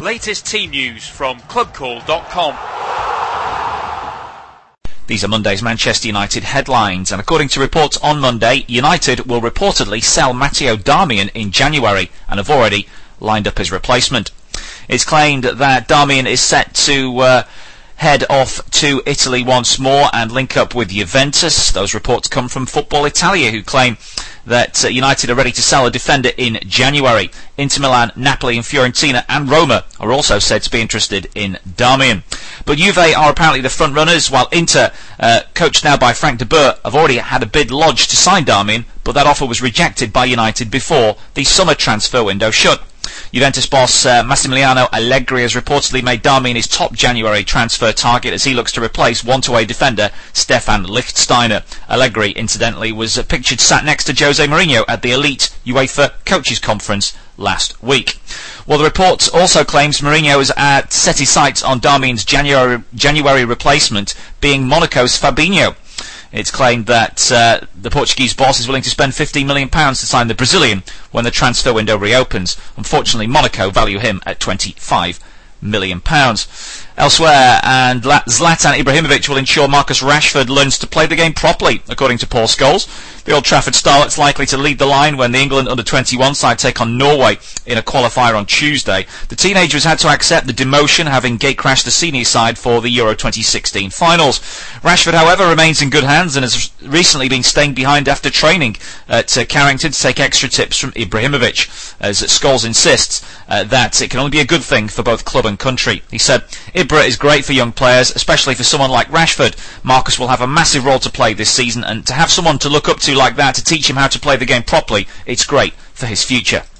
Latest team news from clubcall.com. These are Monday's Manchester United headlines, and according to reports on Monday, United will reportedly sell Matteo Darmian in January and have already lined up his replacement. It's claimed that Darmian is set to head off to Italy once more and link up with Juventus. Those reports come from Football Italia, who claim that United are ready to sell a defender in January. Inter Milan, Napoli and Fiorentina and Roma are also said to be interested in Darmian. But Juve are apparently the front runners, while Inter, coached now by Frank de Boer, have already had a bid lodged to sign Darmian, but that offer was rejected by United before the summer transfer window shut. Juventus boss Massimiliano Allegri has reportedly made Darmian his top January transfer target as he looks to replace one-to-away defender Stefan Lichtsteiner. Allegri, incidentally, was pictured sat next to Jose Mourinho at the elite UEFA Coaches Conference last week. Well, the report also claims Mourinho has set his sights on Darmian's January replacement, being Monaco's Fabinho. It's claimed that the Portuguese boss is willing to spend £15 million to sign the Brazilian when the transfer window reopens. Unfortunately, Monaco value him at £25 million. Elsewhere, and Zlatan Ibrahimovic will ensure Marcus Rashford learns to play the game properly, according to Paul Scholes. The Old Trafford starlet's likely to lead the line when the England under-21 side take on Norway in a qualifier on Tuesday. The teenager has had to accept the demotion, having gate-crashed the senior side for the Euro 2016 finals. Rashford, however, remains in good hands and has recently been staying behind after training at Carrington to take extra tips from Ibrahimovic, as Scholes insists that it can only be a good thing for both club and country. He said, Ibra is great for young players, especially for someone like Rashford. Marcus will have a massive role to play this season, and to have someone to look up to like that to teach him how to play the game properly, it's great for his future.